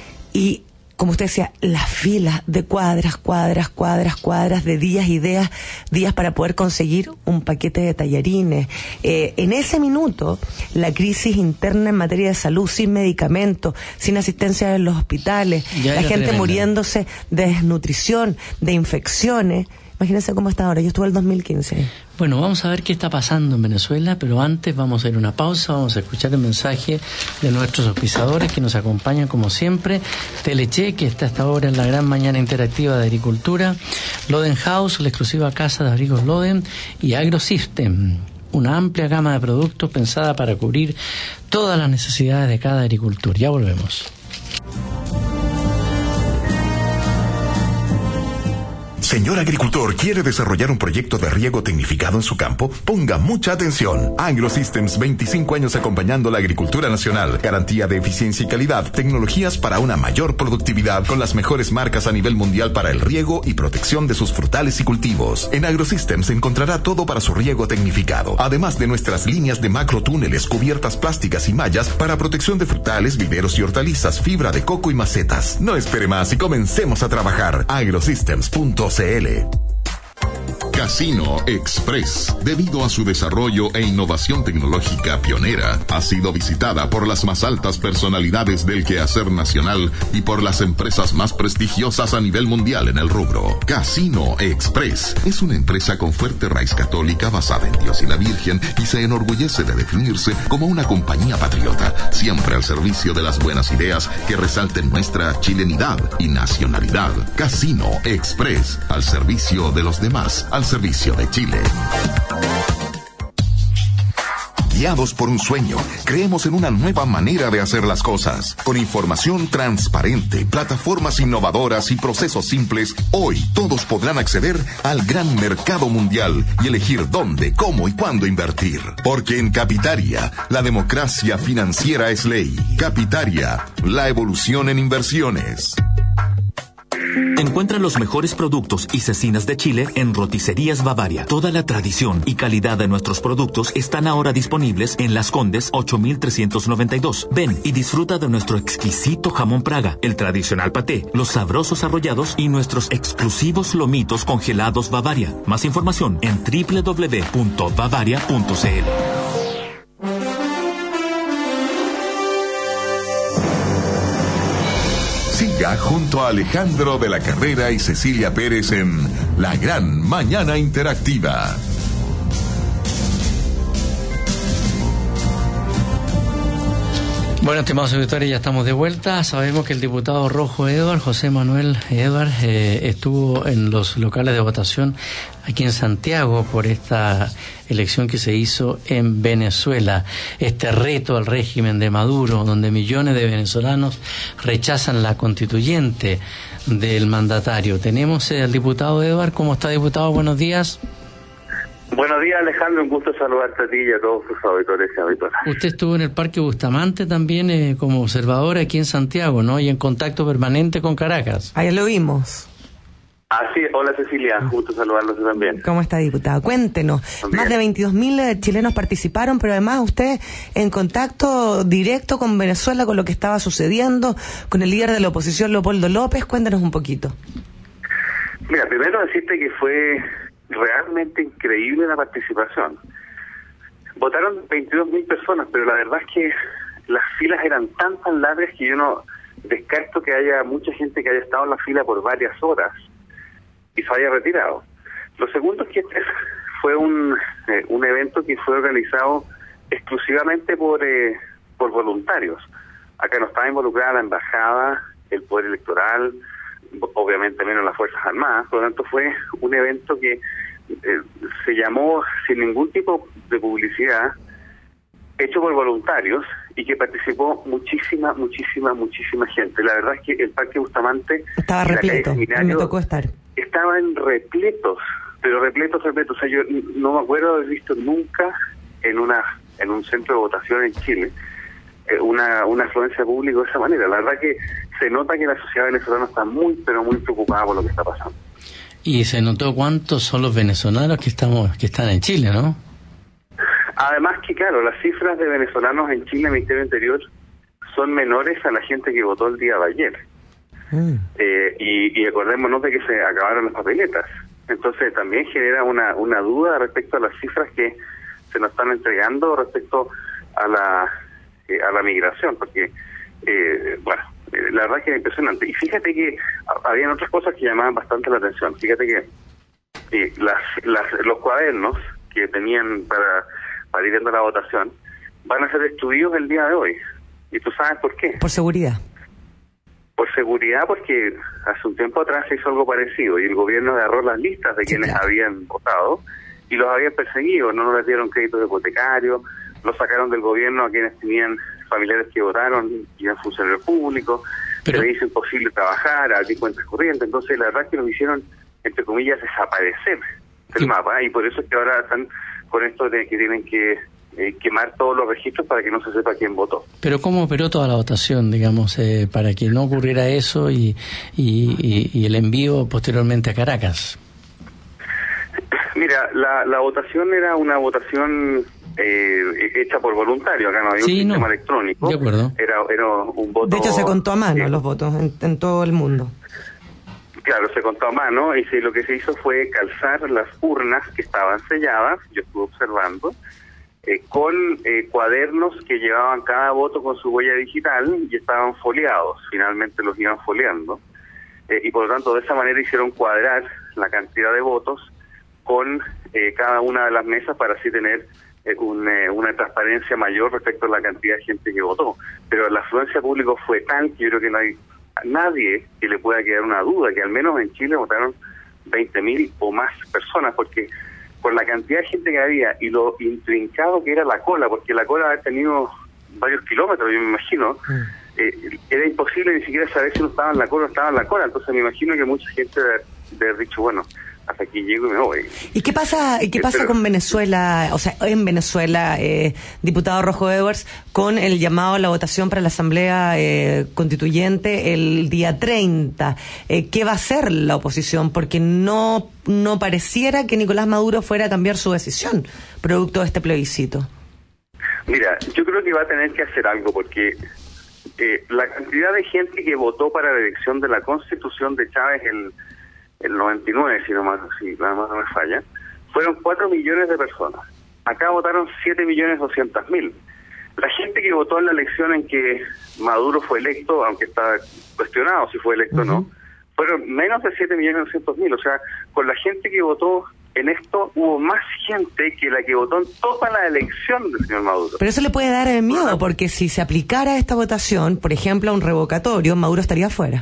Y como usted decía, las filas de cuadras, cuadras, cuadras, cuadras, de días y días, días para poder conseguir un paquete de tallarines. Eh, en ese minuto, la crisis interna en materia de salud, sin medicamentos, sin asistencia en los hospitales, ya la gente tremenda. muriéndose de desnutrición, de infecciones. Imagínense cómo está ahora. Yo estuve en el dos mil quince. Bueno, vamos a ver qué está pasando en Venezuela, pero antes vamos a ir a una pausa, vamos a escuchar el mensaje de nuestros auspiciadores que nos acompañan como siempre. Teleche, que está hasta ahora en la gran mañana interactiva de agricultura, Loden House, la exclusiva casa de abrigos Loden, y AgroSystem, una amplia gama de productos pensada para cubrir todas las necesidades de cada agricultor. Ya volvemos. Señor agricultor, ¿quiere desarrollar un proyecto de riego tecnificado en su campo? Ponga mucha atención. AgroSystems, veinticinco años acompañando la agricultura nacional. Garantía de eficiencia y calidad. Tecnologías para una mayor productividad con las mejores marcas a nivel mundial para el riego y protección de sus frutales y cultivos. En AgroSystems encontrará todo para su riego tecnificado. Además de nuestras líneas de macrotúneles, cubiertas plásticas y mallas para protección de frutales, viveros y hortalizas, fibra de coco y macetas. No espere más y comencemos a trabajar. agrosystems punto c l. Casino Express, debido a su desarrollo e innovación tecnológica pionera, ha sido visitada por las más altas personalidades del quehacer nacional y por las empresas más prestigiosas a nivel mundial en el rubro. Casino Express es una empresa con fuerte raíz católica basada en Dios y la Virgen y se enorgullece de definirse como una compañía patriota, siempre al servicio de las buenas ideas que resalten nuestra chilenidad y nacionalidad. Casino Express, al servicio de los demás, al servicio de Chile. Guiados por un sueño, creemos en una nueva manera de hacer las cosas. Con información transparente, plataformas innovadoras y procesos simples, hoy todos podrán acceder al gran mercado mundial y elegir dónde, cómo y cuándo invertir. Porque en Capitaria, la democracia financiera es ley. Capitaria, la evolución en inversiones. Encuentra los mejores productos y cecinas de Chile en Roticerías Bavaria. Toda la tradición y calidad de nuestros productos están ahora disponibles en Las Condes ocho mil trescientos noventa y dos. Ven y disfruta de nuestro exquisito jamón Praga, el tradicional paté, los sabrosos arrollados y nuestros exclusivos lomitos congelados Bavaria. Más información en doble u doble u doble u punto bavaria punto c l. Siga junto a Alejandro de la Carrera y Cecilia Pérez en La Gran Mañana Interactiva. Bueno, estimados auditores, ya estamos de vuelta. Sabemos que el diputado rojo Edward, José Manuel Edward, eh, estuvo en los locales de votación aquí en Santiago por esta elección que se hizo en Venezuela. Este reto al régimen de Maduro, donde millones de venezolanos rechazan la constituyente del mandatario. Tenemos al diputado Edward. ¿Cómo está, diputado? Buenos días. Buenos días, Alejandro, un gusto saludarte a ti y a todos sus auditores y auditoras. Usted estuvo en el Parque Bustamante también eh, como observador aquí en Santiago, ¿no? Y en contacto permanente con Caracas. Ahí lo vimos. Así, hola Cecilia, gusto saludarlos también. ¿Cómo está, diputado? Cuéntenos. También. Más de veintidós mil chilenos participaron, pero además usted en contacto directo con Venezuela, con lo que estaba sucediendo, con el líder de la oposición, Leopoldo López. Cuéntenos un poquito. Mira, primero decirte que fue realmente increíble la participación. Votaron veintidós mil personas, pero la verdad es que las filas eran tan tan largas que yo no descarto que haya mucha gente que haya estado en la fila por varias horas y se haya retirado. Lo segundo es que este fue un eh, un evento que fue organizado exclusivamente por eh, por voluntarios. Acá no estaba involucrada la embajada, el poder electoral, obviamente menos las Fuerzas Armadas, por lo tanto fue un evento que eh, se llamó sin ningún tipo de publicidad, hecho por voluntarios y que participó muchísima, muchísima, muchísima gente. La verdad es que el Parque Bustamante estaba repleto, me tocó estar. Estaban repletos, pero repletos, repletos. O sea, yo no me acuerdo haber visto nunca en una en un centro de votación en Chile una una afluencia pública de esa manera. La verdad que se nota que la sociedad venezolana está muy, pero muy preocupada por lo que está pasando. Y se notó cuántos son los venezolanos que estamos que están en Chile, ¿no? Además que, claro, las cifras de venezolanos en Chile, en el Ministerio Interior, son menores a la gente que votó el día de ayer. Mm. Eh, y, y acordémonos de que se acabaron las papeletas. Entonces también genera una, una duda respecto a las cifras que se nos están entregando respecto a la eh, a la migración, porque, eh, bueno, eh, la verdad es que es impresionante. Y fíjate que habían otras cosas que llamaban bastante la atención. Fíjate que eh, las, las los cuadernos que tenían para, para ir viendo la votación van a ser destruidos el día de hoy. ¿Y tú sabes por qué? Por seguridad. Por seguridad, porque hace un tiempo atrás se hizo algo parecido y el gobierno agarró las listas de sí, quienes claro. habían votado y los habían perseguido, no les dieron créditos hipotecarios, los sacaron del gobierno a quienes tenían familiares que votaron y eran funcionarios públicos, Pero... se les hizo imposible trabajar, abrir cuentas corrientes. Entonces la verdad es que nos hicieron, entre comillas, desaparecer del sí. mapa, y por eso es que ahora están con esto de que tienen que eh, quemar todos los registros para que no se sepa quién votó. Pero ¿cómo operó toda la votación, digamos, eh, para que no ocurriera eso y, y, y, y el envío posteriormente a Caracas? Mira, la, la votación era una votación eh, hecha por voluntario, acá no había sí, un sistema no. electrónico. De acuerdo. Era, era un voto... De hecho se contó a mano eh, los votos en, en todo el mundo. Claro, se contó a mano y sí, lo que se hizo fue calzar las urnas que estaban selladas, yo estuve observando, eh, con eh, cuadernos que llevaban cada voto con su huella digital y estaban foliados, finalmente los iban foliando, eh, y por lo tanto de esa manera hicieron cuadrar la cantidad de votos con eh, cada una de las mesas para así tener eh, un, eh, una transparencia mayor respecto a la cantidad de gente que votó. Pero la afluencia pública fue tal que yo creo que no hay nadie que le pueda quedar una duda, que al menos en Chile votaron veinte mil o más personas, porque por la cantidad de gente que había y lo intrincado que era la cola, porque la cola ha tenido varios kilómetros, yo me imagino, mm. eh, era imposible ni siquiera saber si uno estaba en la cola o estaba en la cola, entonces me imagino que mucha gente debe, debe haber dicho, bueno, hasta aquí llego y me voy. ¿Y qué pasa, y qué pasa Pero, con Venezuela, o sea, en Venezuela, eh, diputado Rojo Edwards, con el llamado a la votación para la Asamblea eh, Constituyente el día treinta? Eh, ¿Qué va a hacer la oposición? Porque no, no pareciera que Nicolás Maduro fuera a cambiar su decisión, producto de este plebiscito. Mira, yo creo que va a tener que hacer algo, porque eh, la cantidad de gente que votó para la elección de la Constitución de Chávez el el noventa y nueve, si no más, si nada más no me falla, fueron cuatro millones de personas. Acá votaron siete millones doscientos mil. La gente que votó en la elección en que Maduro fue electo, aunque está cuestionado si fue electo o uh-huh. no, fueron menos de siete millones doscientos mil. O sea, con la gente que votó en esto, hubo más gente que la que votó en toda la elección del señor Maduro. Pero eso le puede dar eh, miedo, porque si se aplicara esta votación, por ejemplo, a un revocatorio, Maduro estaría fuera.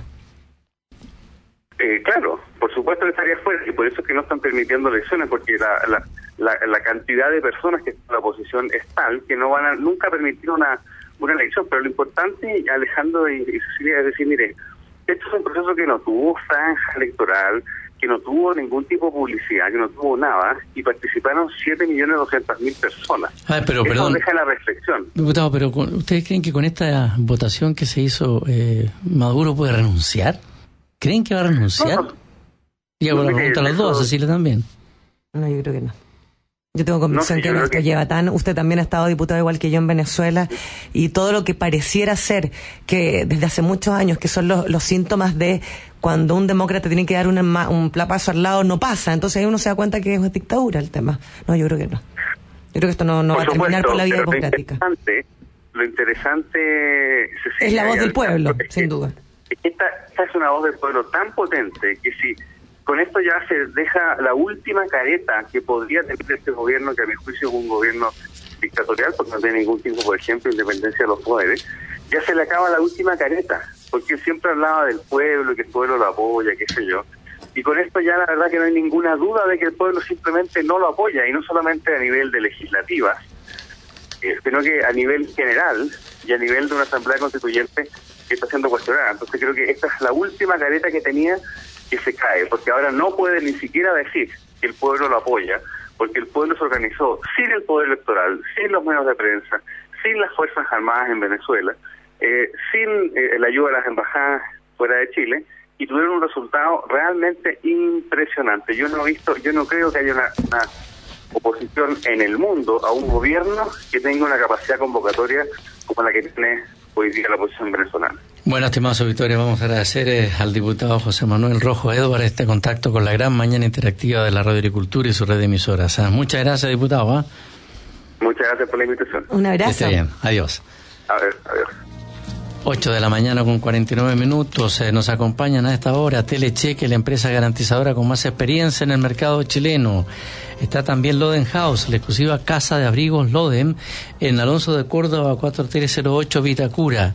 Eh, claro, por supuesto que estaría fuera, y por eso es que no están permitiendo elecciones, porque la, la, la, la cantidad de personas que están en la oposición es tal que no van a nunca permitir una, una elección. Pero lo importante, Alejandro y, y Cecilia, es decir, mire, esto es un proceso que no tuvo franja electoral, que no tuvo ningún tipo de publicidad, que no tuvo nada, y participaron siete millones doscientas mil personas. Ah, pero Eso perdón, deja la reflexión. Diputado, pero ¿ustedes creen que con esta votación que se hizo, eh, Maduro puede renunciar? ¿Creen que va a renunciar? No, y hago la pregunta a los dos, a Cecilia también. No, yo creo que no. Yo tengo convicción no, sí, que esto que... lleva tan... Usted también ha estado diputado igual que yo en Venezuela, y todo lo que pareciera ser que desde hace muchos años, que son los, los síntomas de cuando un demócrata tiene que dar un, un plapazo al lado, no pasa. Entonces ahí uno se da cuenta que es dictadura el tema. No, yo creo que no. Yo creo que esto no, no va a terminar por la vía democrática. Lo interesante, lo interesante Cecilia, es la voz del pueblo, es sin duda. Esta, esta es una voz del pueblo tan potente que si con esto ya se deja la última careta que podría tener este gobierno, que a mi juicio es un gobierno dictatorial, porque no tiene ningún tipo, por ejemplo, independencia de los poderes, ya se le acaba la última careta, porque él siempre hablaba del pueblo, que el pueblo lo apoya, qué sé yo, y con esto ya la verdad que no hay ninguna duda de que el pueblo simplemente no lo apoya, y no solamente a nivel de legislativas, eh, sino que a nivel general y a nivel de una asamblea constituyente que está siendo cuestionada. Entonces creo que esta es la última careta que tenía, que se cae, porque ahora no puede ni siquiera decir que el pueblo lo apoya, porque el pueblo se organizó sin el poder electoral, sin los medios de prensa, sin las Fuerzas Armadas en Venezuela, eh, sin eh, la ayuda de las embajadas fuera de Chile, y tuvieron un resultado realmente impresionante. Yo no he visto, yo no creo que haya una, una oposición en el mundo a un gobierno que tenga una capacidad convocatoria como la que tiene hoy día la oposición venezolana. Bueno, estimados auditores, vamos a agradecer eh, al diputado José Manuel Rojo Edwards este contacto con la gran mañana interactiva de la Radio Agricultura y su red de emisoras. ¿Ah? Muchas gracias, diputado. ¿eh? Muchas gracias por la invitación. Un abrazo. Que esté bien. Adiós. A ver, adiós. ocho de la mañana con cuarenta y nueve minutos. Eh, nos acompañan a esta hora Telecheque, la empresa garantizadora con más experiencia en el mercado chileno. Está también Loden House, la exclusiva casa de abrigos Loden, en Alonso de Córdoba cuatro tres cero ocho Vitacura.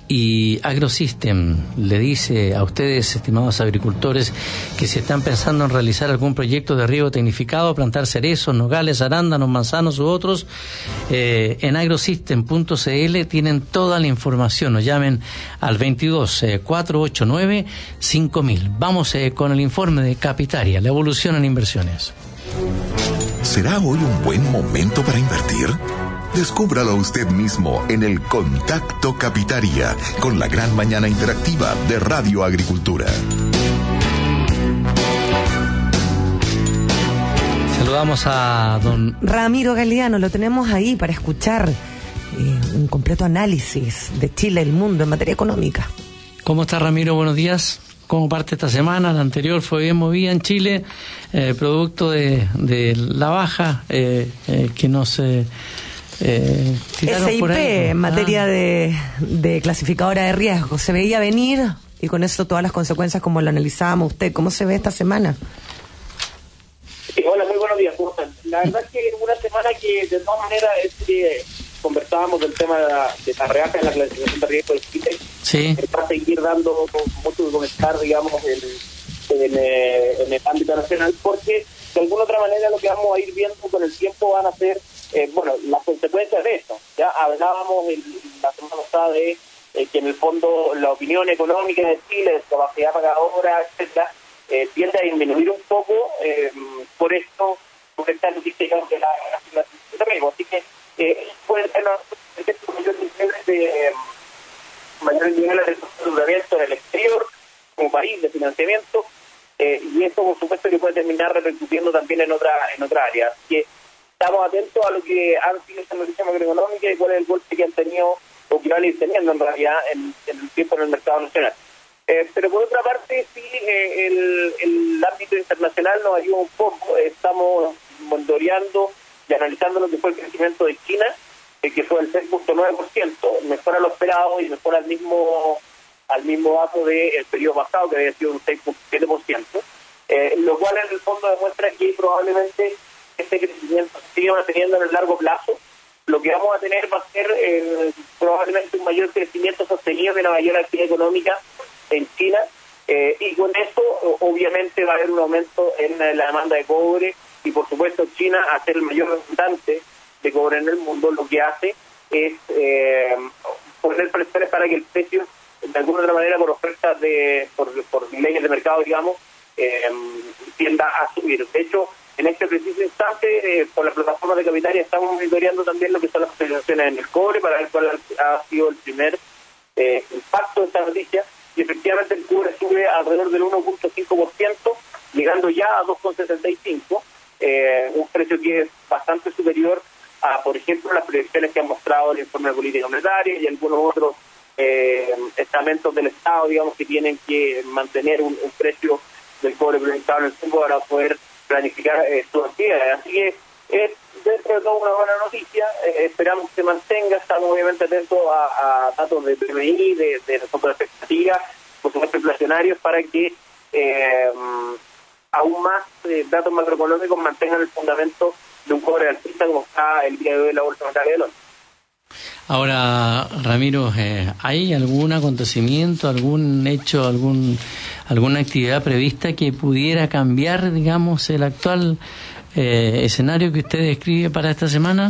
Y AgroSystem le dice a ustedes, estimados agricultores, que si están pensando en realizar algún proyecto de riego tecnificado, plantar cerezos, nogales, arándanos, manzanos u otros, eh, en agrosystem punto c l tienen toda la información. Nos llamen al veintidós, cuatrocientos ochenta y nueve, cinco mil. Vamos eh, con el informe de Capitaria, la evolución en inversiones. ¿Será hoy un buen momento para invertir? Descúbralo usted mismo en el Contacto Capitaria, con la gran mañana interactiva de Radio Agricultura. Saludamos a don Ramiro Galeano, lo tenemos ahí para escuchar eh, un completo análisis de Chile y el mundo en materia económica. ¿Cómo está, Ramiro? Buenos días. cómo parte esta semana. La anterior fue bien movida en Chile, eh, producto de, de la baja eh, eh, que nos eh, eh, tiraron S I P por ahí. en materia Ah. de, de clasificadora de riesgo, ¿se veía venir? Y con eso todas las consecuencias como lo analizábamos usted. ¿Cómo se ve esta semana? Sí, hola, muy buenos días. ¿Cómo están? La verdad es que una semana que de todas maneras es que conversábamos del tema de la, de la rebaja en la clasificación de riesgo del Chile. Sí. Va a seguir dando mucho que comentar, digamos, en, en, eh, en el ámbito nacional, porque de alguna otra manera lo que vamos a ir viendo con el tiempo van a ser, eh, bueno, las consecuencias de esto. Ya hablábamos el, la semana pasada de eh, que en el fondo la opinión económica de Chile, de capacidad pagadora, etcétera, eh, tiende a disminuir un poco eh, por esto, por esta noticia de la clasificación de riesgo. Así que eh, puede ser mayores niveles de eh, mayores niveles de endeudamiento en el exterior como país de financiamiento, eh, y esto por supuesto que puede terminar repercutiendo también en otra en otra área. Así que estamos atentos a lo que han sido estas noticias macroeconómicas y cuál es el golpe que han tenido o que van a ir teniendo en realidad en, en el tiempo en el mercado nacional. Eh, pero por otra parte sí, eh, el, el ámbito internacional nos ayuda un poco. Estamos monitoreando y analizando lo que fue el crecimiento de China, eh, que fue el seis punto nueve por ciento, mejor a lo esperado y mejor al mismo al mismo dato del periodo pasado, que había sido un seis punto siete por ciento, eh, lo cual en el fondo demuestra que probablemente este crecimiento se sigue manteniendo en el largo plazo. Lo que vamos a tener va a ser eh, probablemente un mayor crecimiento sostenido de la mayor actividad económica en China, eh, y con eso obviamente va a haber un aumento en la demanda de cobre, y por supuesto China, a ser el mayor representante de cobre en el mundo, lo que hace es eh, poner presiones para que el precio, de alguna otra manera, por ofertas de, por, por leyes de mercado, digamos, eh, tienda a subir. De hecho, en este preciso instante, eh, por la plataforma de capitales estamos monitoreando también lo que son las cotizaciones en el cobre para ver cuál ha sido el primer eh, impacto de esta noticia, y efectivamente el cobre sube alrededor del uno punto cinco por ciento, llegando ya a dos punto setenta y cinco, eh, un precio que es bastante superior a, por ejemplo, las proyecciones que han mostrado el informe de política monetaria y algunos otros eh, estamentos del Estado, digamos, que tienen que mantener un, un precio del cobre proyectado en el tiempo para poder planificar eh, sus actividades. Así que es dentro de todo una buena noticia. Eh, esperamos que se mantenga. Estamos obviamente atentos a, a datos de P M I, de, de nosotros de expectativas, por supuesto inflacionarios, para que eh, aún más eh, datos macroeconómicos mantengan el fundamento de un cobre alcista como está el día de hoy en la Bolsa de Metales de Londres. Ahora, Ramiro, eh, ¿hay algún acontecimiento, algún hecho, algún alguna actividad prevista que pudiera cambiar, digamos, el actual eh, escenario que usted describe para esta semana?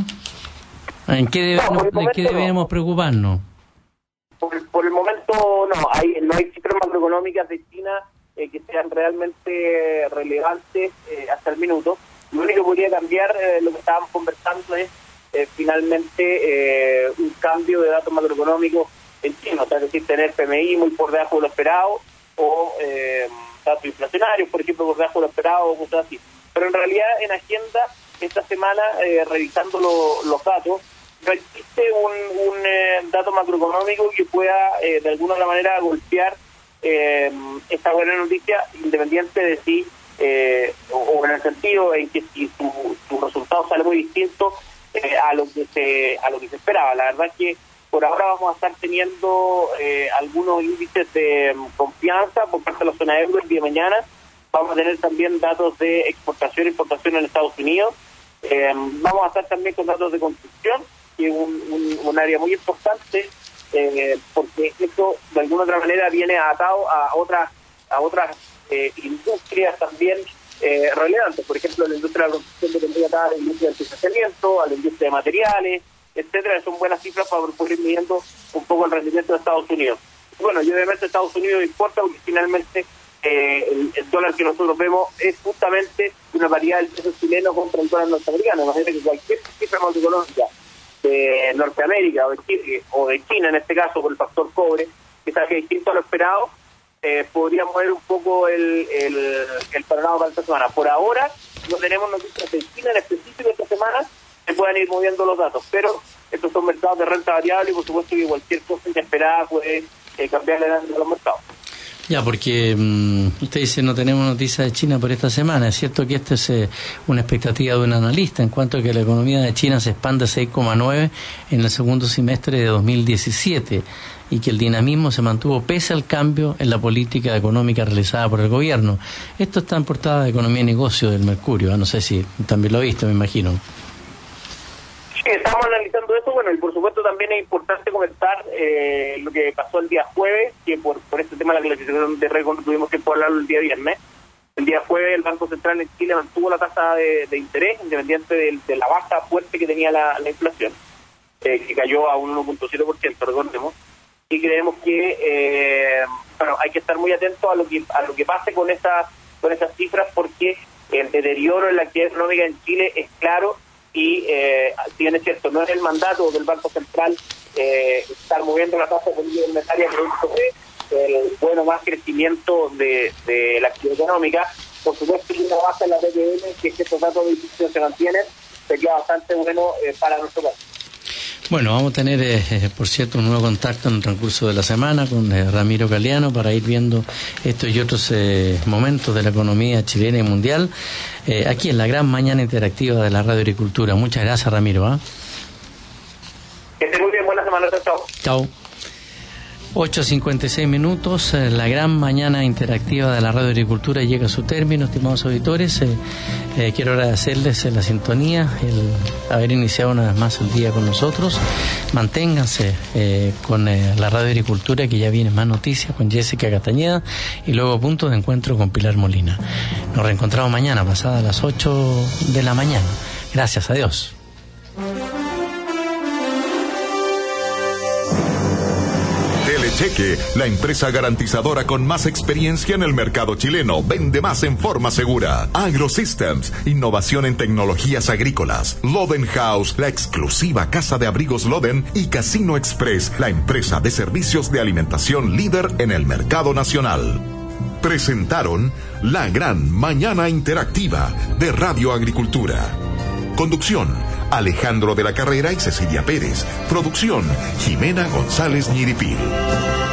¿En qué debemos, no, ¿de qué debemos no. preocuparnos? Por, por el momento no, hay no hay cifras macroeconómicas de China eh, que sean realmente relevantes eh, hasta el minuto. Lo único que podría cambiar, eh, lo que estábamos conversando, es eh, finalmente eh, un cambio de datos macroeconómicos en China, o sea, es decir, tener P M I muy por debajo de lo esperado, o eh, datos inflacionarios, por ejemplo, por debajo de lo esperado, o cosas así. Pero en realidad, en agenda, esta semana, eh, revisando lo, los datos, no existe un, un eh, dato macroeconómico que pueda, eh, de alguna manera, golpear eh, esta buena noticia, independiente de si, eh, o, o en el sentido en que si tu, tu resultado sale muy distinto eh, a lo que se a lo que se esperaba. La verdad es que por ahora vamos a estar teniendo eh, algunos índices de um, confianza por parte de la zona euro el día de mañana. Vamos a tener también datos de exportación e importación en Estados Unidos. Eh, vamos a estar también con datos de construcción, que es un, un, un área muy importante, eh, porque esto de alguna otra manera viene atado a otras a otras eh, industrias también eh, relevantes. Por ejemplo, la industria de la construcción dependría atada a la industria del financiamiento, a la industria de materiales, etcétera. Son buenas cifras para poder ir midiendo un poco el rendimiento de Estados Unidos. Bueno, y obviamente Estados Unidos importa porque finalmente eh, el, el dólar que nosotros vemos es justamente una variedad del peso chileno contra el dólar norteamericano. De manera que cualquier cifra macroeconómica de Norteamérica o de Chile, o de China en este caso, por el factor cobre, que está distinto a lo esperado, eh, podría mover un poco el, el, el panorama para esta semana. Por ahora no tenemos noticias de China en específico esta semana, se puedan ir moviendo los datos, pero estos son mercados de renta variable y por supuesto que cualquier cosa inesperada puede eh, cambiar la dinámica de los mercados. Ya, porque um, usted dice no tenemos noticias de China por esta semana. Es cierto que esta es eh, una expectativa de un analista en cuanto a que la economía de China se expande seis coma nueve en el segundo semestre de dos mil diecisiete y que el dinamismo se mantuvo pese al cambio en la política económica realizada por el gobierno. Esto está en portada de Economía y Negocio del Mercurio. ¿eh? No sé si también lo ha visto, me imagino. Estamos analizando eso, bueno, y por supuesto también es importante comentar eh, lo que pasó el día jueves, que por, por este tema de la clasificación de récord tuvimos tiempo de hablarlo el día viernes. El día jueves el Banco Central en Chile mantuvo la tasa de, de interés, independiente de, de la baja fuerte que tenía la, la inflación, eh, que cayó a un uno punto siete por ciento, recordemos, y creemos que eh, bueno, hay que estar muy atentos a lo que a lo que pase con estas con esas cifras, porque el deterioro en la actividad económica en Chile es claro. Y eh, si bien es cierto, no es el mandato del Banco Central eh, estar moviendo la tasa de política monetaria producto del bueno más crecimiento de, de la actividad económica. Por supuesto, si uno baja en la P P M, que es que estos datos de inflación se mantienen, sería bastante bueno eh, para nuestro país. Bueno, vamos a tener, eh, por cierto, un nuevo contacto en el transcurso de la semana con eh, Ramiro Galeano para ir viendo estos y otros eh, momentos de la economía chilena y mundial, eh, aquí en la gran mañana interactiva de la Radio Agricultura. Muchas gracias, Ramiro. ¿eh? Que esté muy bien, buena semana. Chao. Chao. ocho cincuenta y seis minutos, eh, la gran mañana interactiva de la Radio Agricultura llega a su término, estimados auditores. Eh, eh, quiero agradecerles eh, la sintonía, el haber iniciado una vez más el día con nosotros. Manténganse eh, con eh, la Radio Agricultura, que ya viene más noticias con Jessica Castañeda y luego punto de encuentro con Pilar Molina. Nos reencontramos mañana, pasada las ocho de la mañana. Gracias, adiós. Cheque, la empresa garantizadora con más experiencia en el mercado chileno, vende más en forma segura. AgroSystems, innovación en tecnologías agrícolas. Loden House, la exclusiva casa de abrigos Loden, y Casino Express, la empresa de servicios de alimentación líder en el mercado nacional. Presentaron La Gran Mañana Interactiva de Radio Agricultura. Conducción, Alejandro de la Carrera y Cecilia Pérez. Producción, Jimena González Ñiripil.